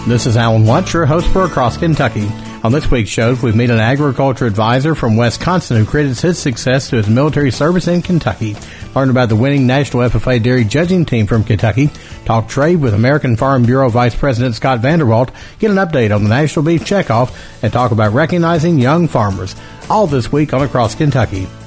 This is Alan Watts, your host for Across Kentucky. On this week's show, we meet an agriculture advisor from Wisconsin who credits his success to his military service in Kentucky. Learn about the winning National FFA Dairy Judging Team from Kentucky. Talk trade with American Farm Bureau Vice President Scott Vanderwalt. Get an update on the National Beef Checkoff and talk about recognizing young farmers. All this week on Across Kentucky.